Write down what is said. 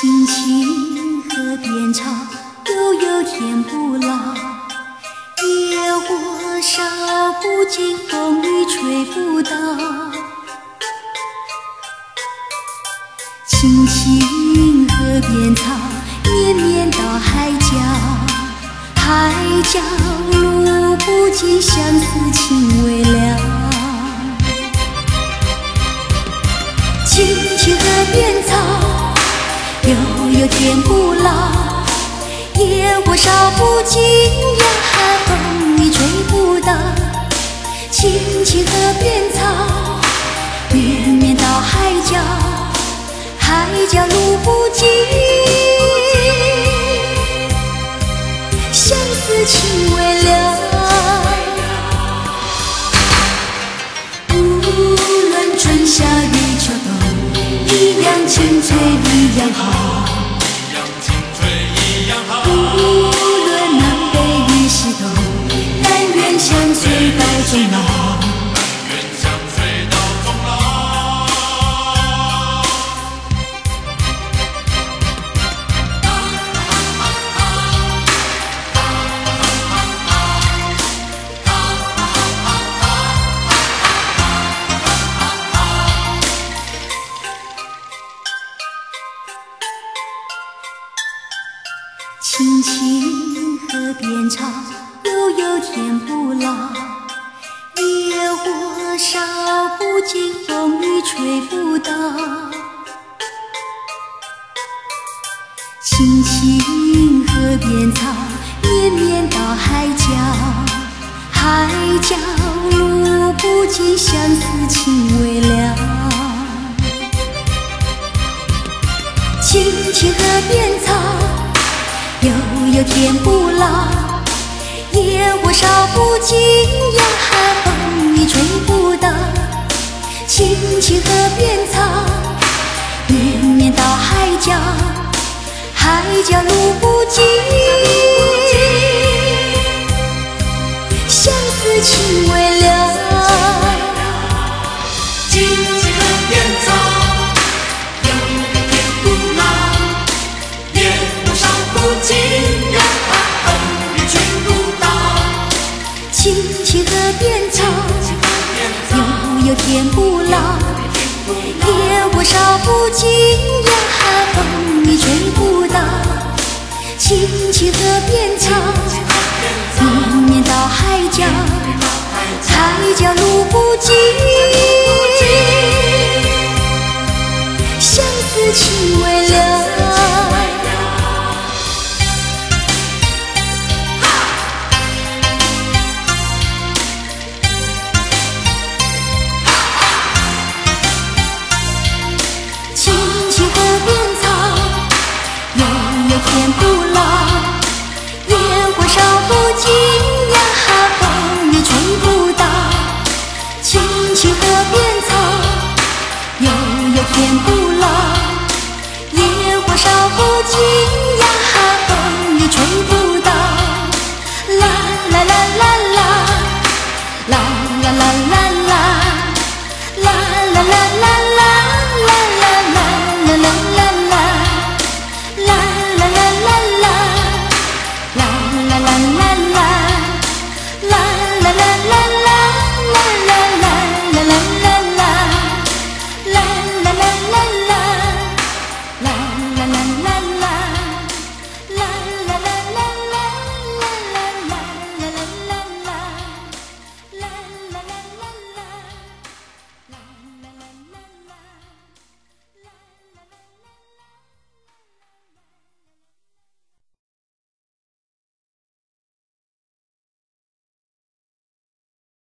青青河边草，悠悠天不老。野火烧不尽，风雨吹不倒。青青河边草，绵绵到海角。海角路不尽，相思情未了。青青河边草，悠悠天不老。野火烧不尽呀，风雨吹不倒。青青河边草，绵绵到海角。海角路不尽，相思情未了。无论春夏与秋冬，一样青翠一样好。无论南北与西东，但愿相随到终老。青青河边草，悠悠天不老。野火烧不尽，风雨吹不倒。青青河边草，绵绵到海角。海角路不尽，相思情未了。青青河边草，悠悠天不老。野火烧不尽呀，风雨吹不倒。青青河边草，绵绵到海角。海角路不尽，相思情未了。 青青河边草，悠悠天不老。野火烧不尽呀，风雨吹不倒。 青青河边草，悠悠天不老。野火烧不尽呀，风雨吹不倒。青青河边草，绵绵到海角。海角路不尽，相思情未了。天不老，野火烧不尽呀，风雨吹不倒。青青河边草，悠悠天不老。